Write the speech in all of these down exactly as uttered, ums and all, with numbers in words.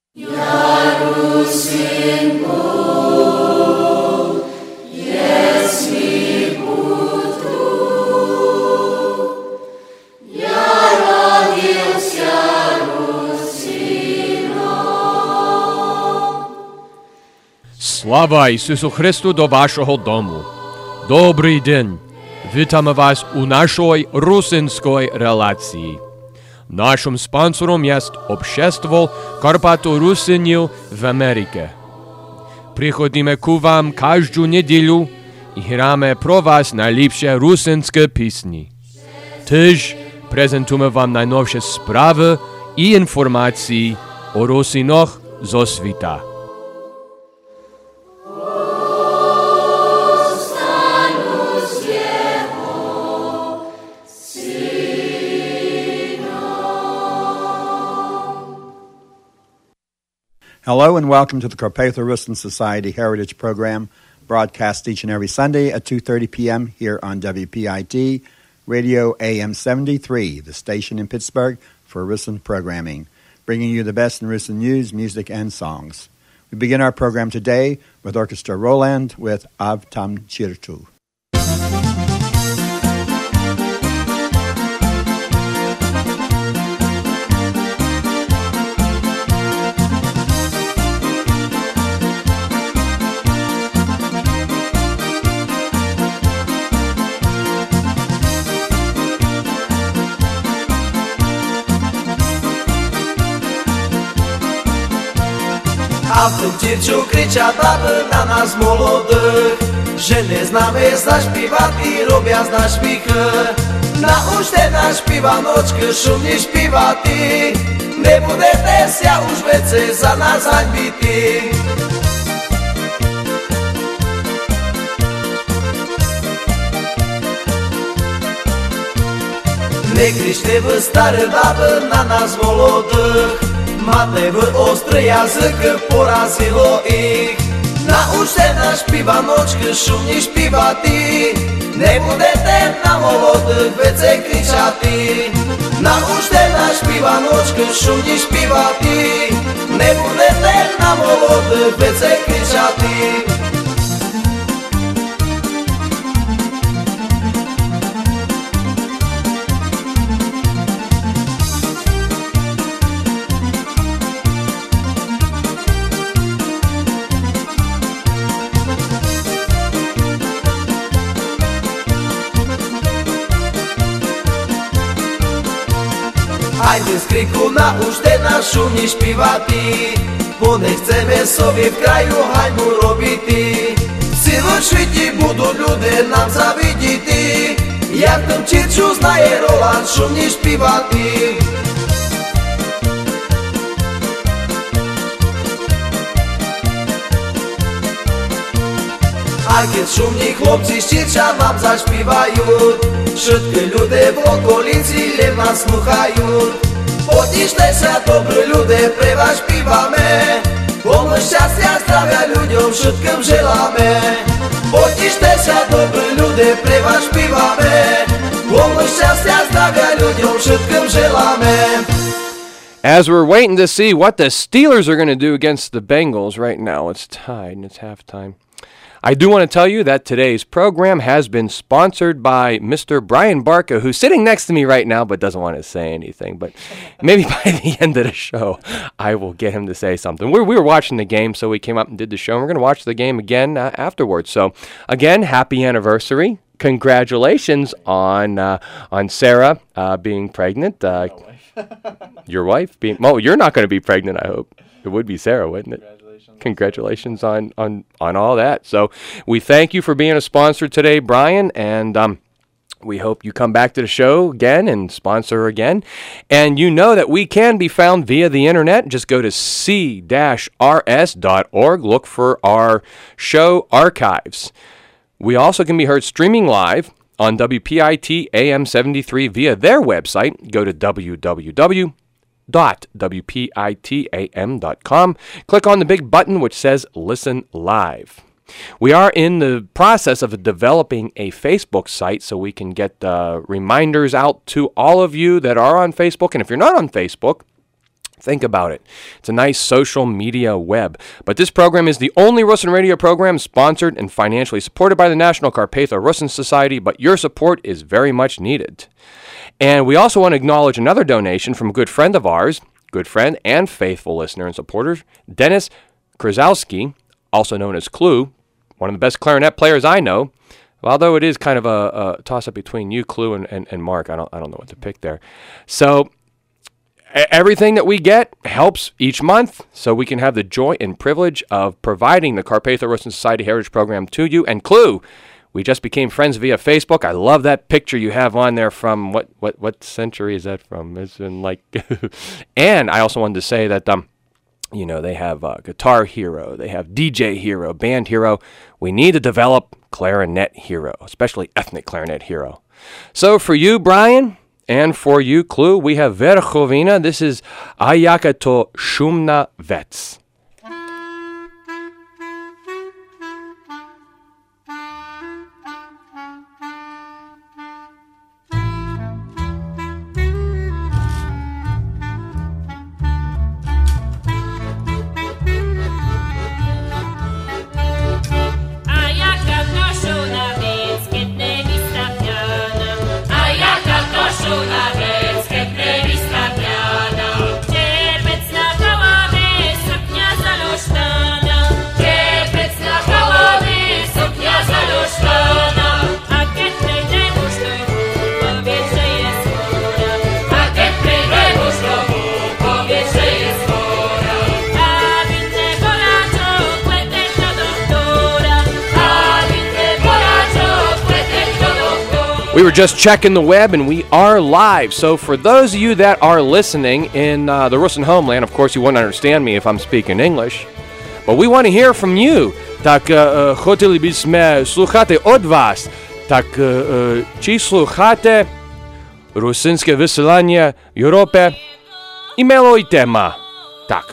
Слава Ісусу Христу до вашого дому. Добрий день. Вітаємо вас у нашій русинській релації. Нашим спонсором есть Общество Карпато-Русинів в Америке. Приходимо к вам каждую неделю и граємо про вас найліпші русинські пісні. Теж презентуємо вам найновші справи і інформації о русинах зо світа. Hello and welcome to the Carpatho-Russin Society Heritage Program, broadcast each and every Sunday at two thirty p.m. here on W P I T, Radio A M seventy-three, the station in Pittsburgh for Russin programming, bringing you the best in Russin news, music, and songs. We begin our program today with Orchestra Roland with Av Tam Chirtu. A w tym dzierciu krycia baby na nas молодих, że nie znamy zaśpiewać i robią z nas śmichy. Nauczcie nas śpiewanочки, szumnie śpiewaty, nie budete się już więcej za nas hańbity. Nie kryjcie wy stare baby na nas молодих, Mate wy ostry język poraziło ich. Nauczcie nas śpiewanочки, szumnie śpiewaty, nie budete na молодих więcej kryczaty. Nauczcie nas śpiewanочки, szumnie śpiewaty, nie budete na молодих więcej kryczaty. Ajde z kriku nauczcie nas szumnie śpiewaty, bo nie chcemy sobie w kraju hańbu robiti. W całym świecie będą ludzie nam zawiditi, jak tym Chirciu znaje Roland szumnie śpiewaty. A kiedy szumni chłopcy z Chircia wam zaśpiewają, wszystkie ludzie w okolicy lew nas słuchają. Podnieście się dobry ludzie, pre was śpiewamy, bo my szczęścia, zdrowia ludziom wszystkim żelamy. Podnieście się dobry ludzie, pre was śpiewamy, bo my szczęścia, zdrowia ludziom wszystkim żelamy. As we're waiting to see what the Steelers are going to do against the Bengals right now, it's tied and it's halftime. I do want to tell you that today's program has been sponsored by Mister Brian Barca, who's sitting next to me right now but doesn't want to say anything. But maybe by the end of the show, I will get him to say something. We're, we were watching the game, so we came up and did the show. And we're going to watch the game again uh, afterwards. So, again, happy anniversary. Congratulations on uh, on Sarah uh, being pregnant. Uh, your wife being... Well, you're not going to be pregnant, I hope. It would be Sarah, wouldn't it? Congratulations on, on, on all that. So we thank you for being a sponsor today, Brian, and um, we hope you come back to the show again and sponsor again. And you know that we can be found via the internet. Just go to c dash r s dot org. Look for our show archives. We also can be heard streaming live on W P I T A M seventy-three via their website. Go to w w w dot w p i t a m dot com. Click on the big button which says Listen Live. We are in the process of developing a Facebook site so we can get uh, reminders out to all of you that are on Facebook. And if you're not on Facebook, Think about it. It's a nice social media web. But this program is the only Rusin radio program sponsored and financially supported by the National Carpatho Rusin Society, but your support is very much needed. And we also want to acknowledge another donation from a good friend of ours, good friend and faithful listener and supporter, Dennis Krasowski, also known as Clue, one of the best clarinet players I know. Although it is kind of a, a toss-up between you, Clue, and, and, and Mark. I don't I don't know what to pick there. So everything that we get helps each month, so we can have the joy and privilege of providing the Carpatho Rusin Society Heritage Program to you. And Clue, we just became friends via Facebook. I love that picture you have on there from, what what, what century is that from? It's in like, and I also wanted to say that, um, you know, they have uh, Guitar Hero, they have D J Hero, Band Hero. We need to develop Clarinet Hero, especially Ethnic Clarinet Hero. So for you, Brian, and for you, Clue, we have Verchovina. This is Ayaka to Shumna Vets. We were just checking the web, and we are live. So for those of you that are listening in uh, the Rusin homeland, of course you wouldn't understand me if I'm speaking English, but we want to hear from you. Tak uh, хотели би сме слухати од вас. Так uh, чи слухате русинське веселання Європи і мелої тема. Так.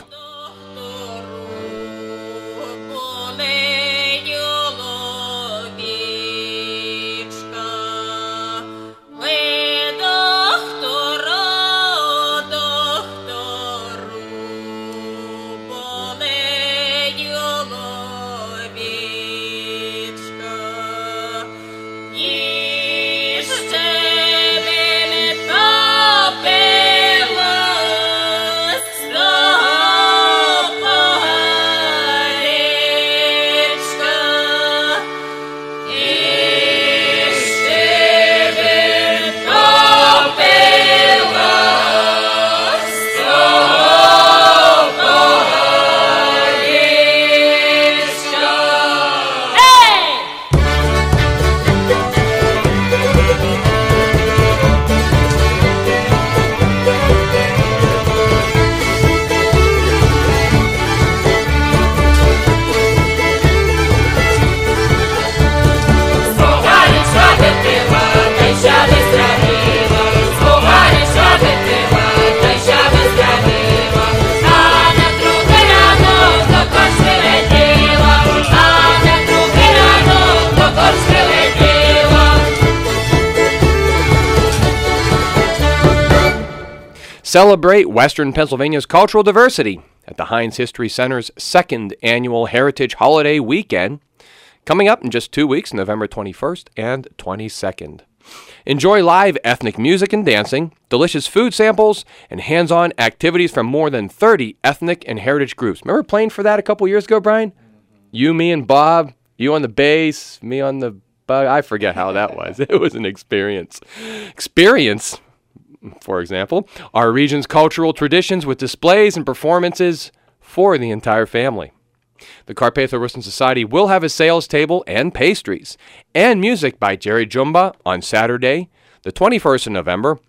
Celebrate Western Pennsylvania's cultural diversity at the Heinz History Center's second annual Heritage Holiday Weekend, coming up in just two weeks, November twenty-first and twenty-second. Enjoy live ethnic music and dancing, delicious food samples, and hands-on activities from more than thirty ethnic and heritage groups. Remember playing for that a couple years ago, Brian? You, me, and Bob. You on the bass, me on the... Uh, I forget how that was. It was an experience. Experience, for example, our region's cultural traditions with displays and performances for the entire family. The Carpatho Rusin Society will have a sales table and pastries and music by Jerry Jumba on Saturday, the twenty-first of November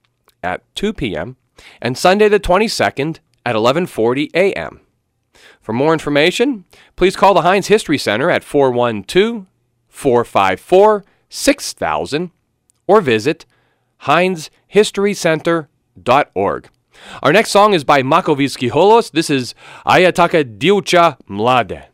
at two p.m. and Sunday the twenty-second at eleven forty a.m. For more information, please call the Heinz History Center at four one two, four five four, six thousand or visit heinz history center dot org. Our next song is by Makovitsky Holos. This is Ayataka Diucha Mlade.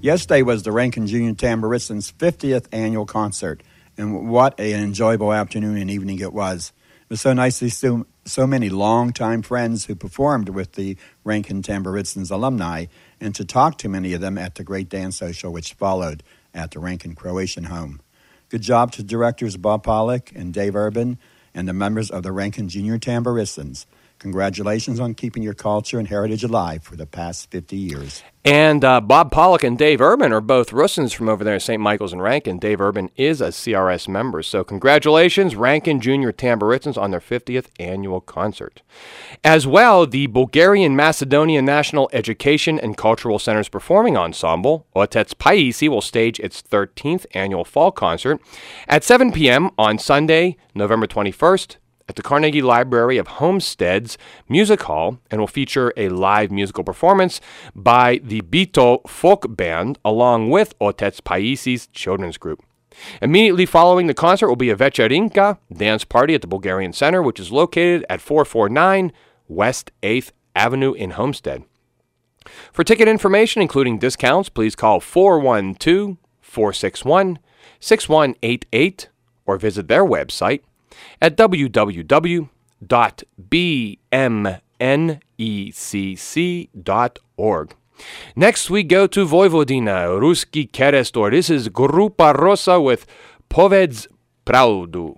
Yesterday was the Rankin Junior Tambouristans' fiftieth annual concert, and what an enjoyable afternoon and evening it was. It was so nice to see so, so many longtime friends who performed with the Rankin Tambouristans alumni, and to talk to many of them at the great dance social which followed at the Rankin Croatian home. Good job to directors Bob Pollock and Dave Urban and the members of the Rankin Junior Tambouristans. Congratulations on keeping your culture and heritage alive for the past fifty years. And uh, Bob Pollock and Dave Urban are both Russins from over there in Saint Michael's and Rankin. Dave Urban is a C R S member. So congratulations, Rankin Junior Tambouristans, on their fiftieth annual concert. As well, the Bulgarian Macedonian National Education and Cultural Center's performing ensemble, Otets Paisi, will stage its thirteenth annual fall concert at seven p.m. on Sunday, November twenty-first, at the Carnegie Library of Homestead's Music Hall, and will feature a live musical performance by the Bito Folk Band along with Otets Paisi's children's group. Immediately following the concert will be a Večerinka dance party at the Bulgarian Center, which is located at four forty-nine West eighth Avenue in Homestead. For ticket information, including discounts, please call four one two, four six one, six one eight eight or visit their website at w w w dot b m n e c c dot org. Next, we go to Vojvodina, Ruski Kerestor. This is Grupa Rosa with Povedz Pravdu.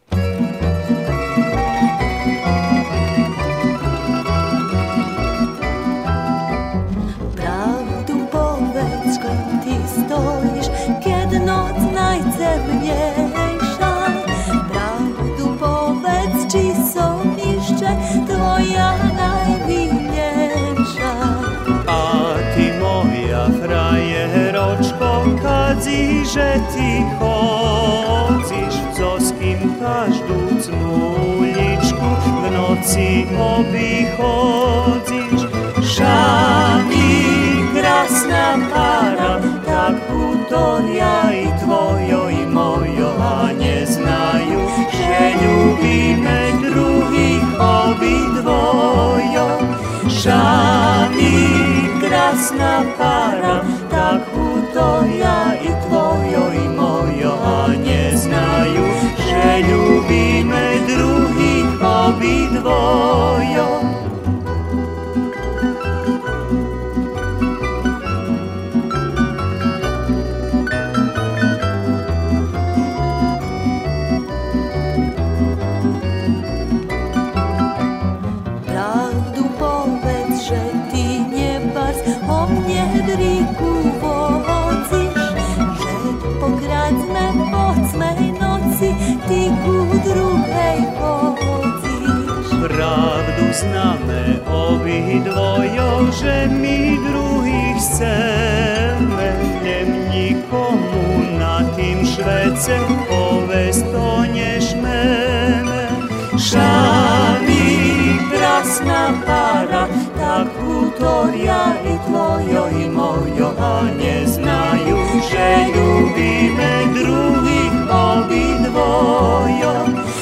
Pravdu povedz, kad ti stojiš, kad noc najcemniejsza. Pravdu povedz, či som ešte tvoja najmilejša. A ty moja frajeročko, kadzi, že ti chodziš, co s kým každú cnuličku v noci obychodziš. Šami, krásna para, tak utoria i tvojo i mojo, a neznajú, že ľubíme druhých obidvojo. Šami, krásna para, tak utoria i tvojo i mojo, a neznajú, že ľubíme druhých obidvojo. Pravdu znamy obidwojo, że mi druhých chceme, nem nikomu na tym świecie povest to nežmeme. Šami, krásna para, tak utoria i tvojo i mojo, a neznajú, že ľubíme druhých obidvojo.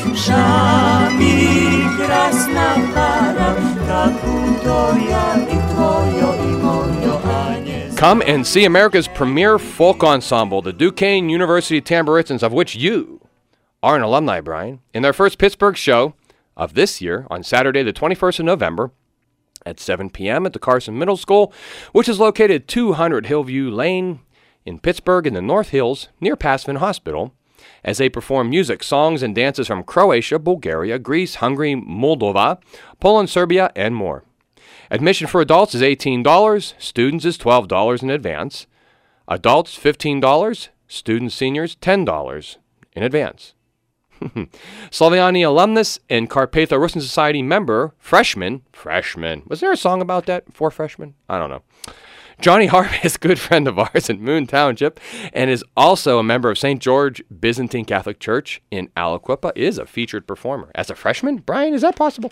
Šami, krásna para, tak utoria i tvojo i mojo, a neznajú. Come and see America's premier folk ensemble, the Duquesne University Tambouristans, of which you are an alumni, Brian, in their first Pittsburgh show of this year on Saturday, the twenty-first of November at seven p.m. at the Carson Middle School, which is located at two hundred Hillview Lane in Pittsburgh in the North Hills near Passman Hospital, as they perform music, songs, and dances from Croatia, Bulgaria, Greece, Hungary, Moldova, Poland, Serbia, and more. Admission for adults is eighteen dollars, students is twelve dollars in advance, adults fifteen dollars, students, seniors ten dollars in advance. Slaviani alumnus and Carpatho Russian Society member, freshman, freshman, was there a song about that for freshmen? I don't know. Johnny Harvey is a good friend of ours in Moon Township and is also a member of Saint George Byzantine Catholic Church in Aliquippa, is a featured performer. As a freshman? Brian, is that possible?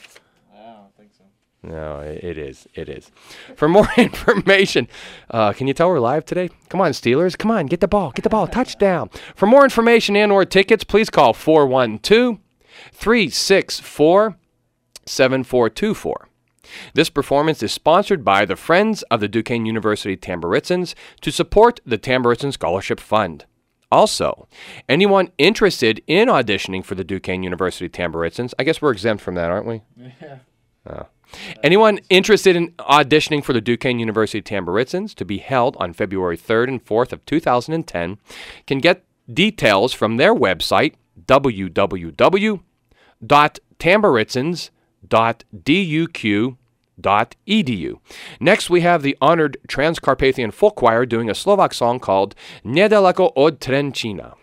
No, it is. It is. For more information, uh, can you tell we're live today? Come on, Steelers. Come on, get the ball. Get the ball. Touchdown. For more information and or tickets, please call four one two, three six four, seven four two four. This performance is sponsored by the Friends of the Duquesne University Tamburitzans to support the Tamburitzan Scholarship Fund. Also, anyone interested in auditioning for the Duquesne University Tamburitzans, I guess we're exempt from that, aren't we? Yeah. Oh. Anyone interested in auditioning for the Duquesne University Tamburitzans, to be held on February third and fourth of two thousand ten, can get details from their website, w w w dot tamburitzans dot d u q dot e d u. Next, we have the honored Transcarpathian Folk Choir doing a Slovak song called Nedaleko od Trenčína.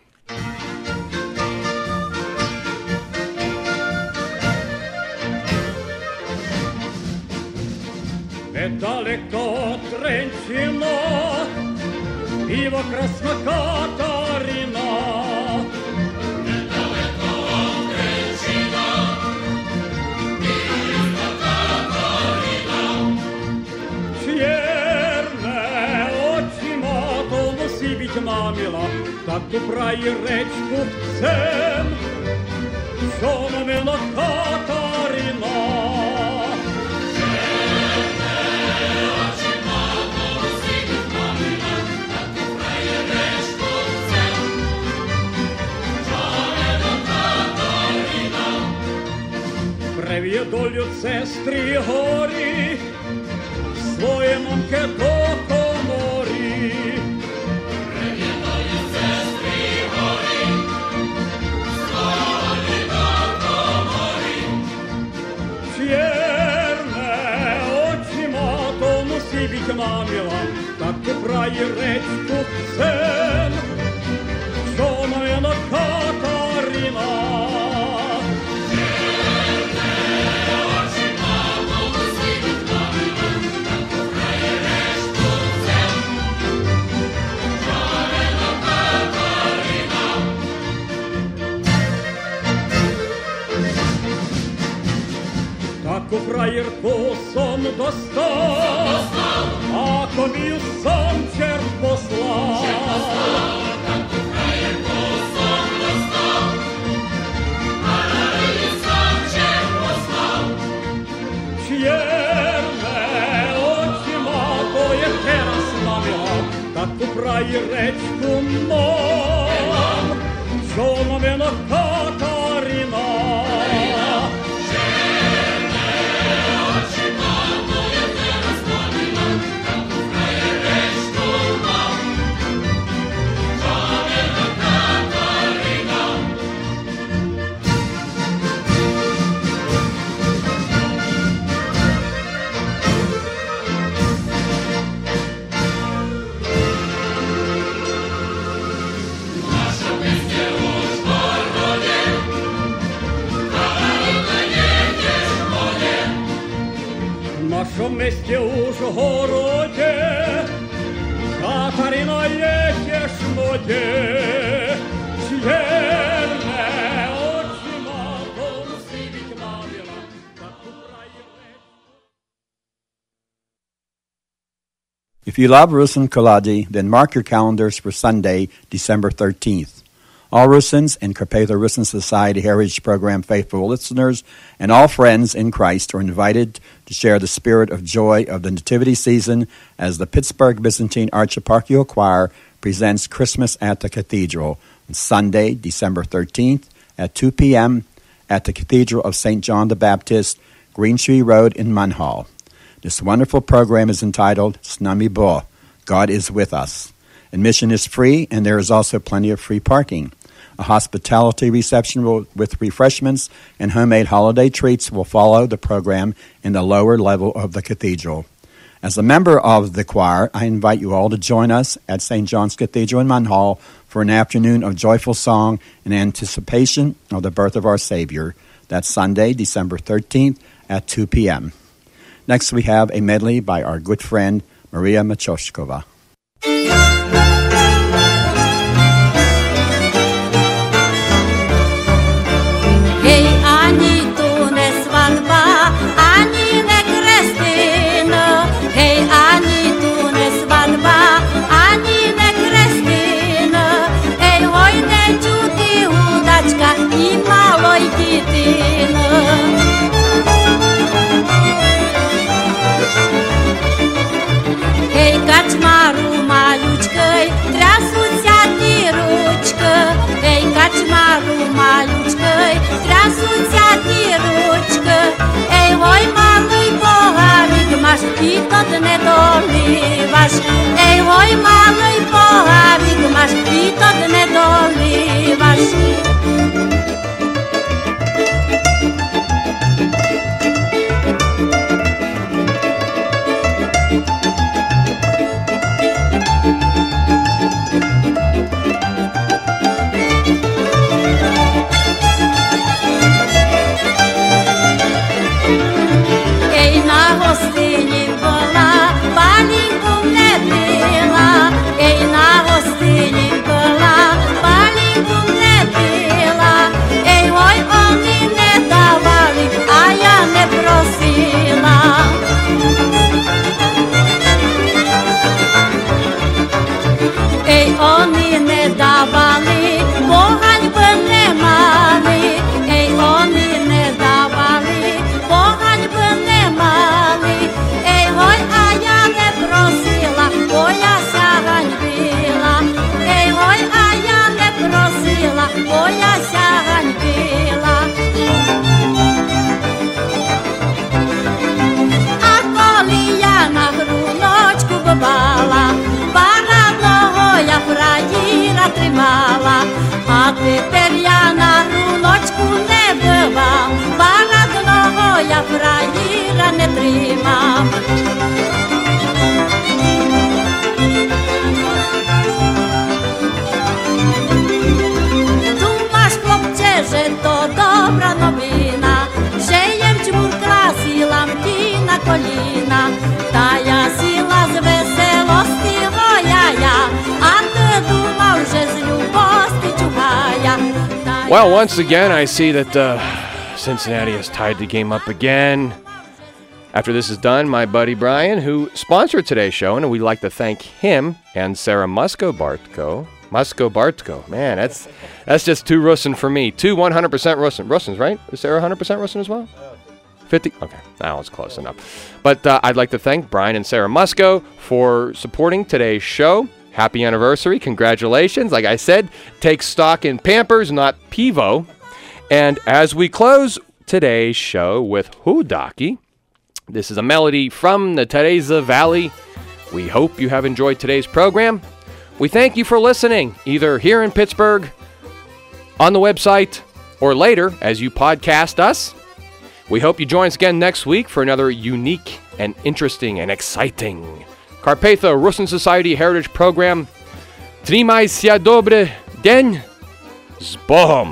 Nedaleko od Trenčína býva krásna Katarina. Nedaleko od Trenčína býva Katarina. Čierne oči má, to musí byť mamila, tak tu praji rečku chcem, čo znamená Katarina. Прив'єдолю сестри горі, своє мамке до коморі. Прив'єдолю сестри горі, своє до коморі. Чєрне очі мато мусі біть маміла, так купрає речку всем, що моя на Катарина. Таку фраєрку сон достав, а тобі сам черт послав. Таку фраєрку сон достав, а тобі сам черт послав. Чєрне очі мато, яке раз намила, таку фраєречку мав, що на мене Катарина. В нашому місті Ужгороді Катерина є тішноті, чєрне очі мато сивіть маміла, так украє. If you love Rusin Koladi, then mark your calendars for Sunday, December thirteenth. All Rusins and Carpatho Rusin Society Heritage Program faithful listeners and all friends in Christ are invited to share the spirit of joy of the Nativity season as the Pittsburgh Byzantine Archieparchal Choir presents Christmas at the Cathedral on Sunday, December thirteenth at two p.m. at the Cathedral of Saint John the Baptist, Green Tree Road in Munhall. This wonderful program is entitled Snami Bo, God is with us. Admission is free, and there is also plenty of free parking. A hospitality reception will, with refreshments and homemade holiday treats will follow the program in the lower level of the cathedral. As a member of the choir, I invite you all to join us at Saint John's Cathedral in Munhall for an afternoon of joyful song in anticipation of the birth of our Savior. That's Sunday, December thirteenth at two p.m. Next, we have a medley by our good friend Maria Machoshkova. I maloj ditino. masz i to nie doliwasz. Ej, oj, mały poławik masz i to nie doliwasz. Oni ne davali, pohaljbe ne mali. Ej, oni ne davali, pohaljbe ne mali. Ej, hoj, a ja ne prosila, koja sahanj bila. Ej, hoj, a ja ne prosila, koja sahanj bila. Ako li ja na hrunočku bala, ja frađira trimala, a teper ja na runočku ne bvam, paradnoho ja frađira ne trimam. Tu maš klopče, že to dobra novina, že jem čmur krasilam ti na koljina, ta ja sila z veselosti hoja ja. Well, once again, I see that uh, Cincinnati has tied the game up again. After this is done, my buddy Brian, who sponsored today's show, and we'd like to thank him and Sarah Musco-Bartko. Musco-Bartko. Man, that's that's just too Russin for me. Two one hundred percent Russin. Russins, right? Is Sarah one hundred percent Russin as well? fifty? Okay, now it's close enough. But uh, I'd like to thank Brian and Sarah Musco for supporting today's show. Happy anniversary. Congratulations. Like I said, take stock in Pampers, not Pivo. And as we close today's show with Hudaki, this is a melody from the Teresa Valley. We hope you have enjoyed today's program. We thank you for listening, either here in Pittsburgh, on the website, or later as you podcast us. We hope you join us again next week for another unique and interesting and exciting Carpatho Russin Society Heritage Program. Trzymajcie się dobry dzień. Z Bohom.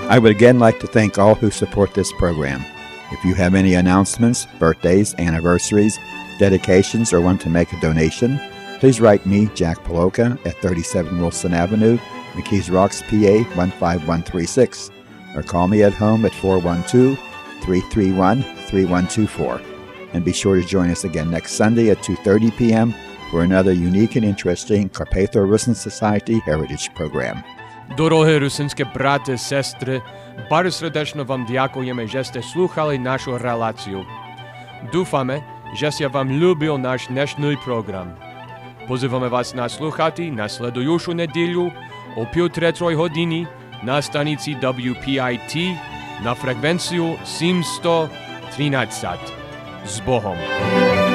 I would again like to thank all who support this program. If you have any announcements, birthdays, anniversaries, dedications, or want to make a donation, please write me, Jack Poloka, at thirty-seven Wilson Avenue, McKees Rocks, P A one five one three six, or call me at home at four one two, three three one, three one two four. And be sure to join us again next Sunday at two thirty p.m. for another unique and interesting Carpatho-Rusyn Society Heritage program. Дорогі русинські брати, сестри, bardzo srdечно вам дякуємо, що сте слухали нашу релацію. Дуфаме, що я вам любив наш днешній програм. Позиваємо вас наслухати на слідуючу неділю о півтретій годині на станиці дабл ю пі ай ті на фреквенцію сімсот тринадцять. З Богом!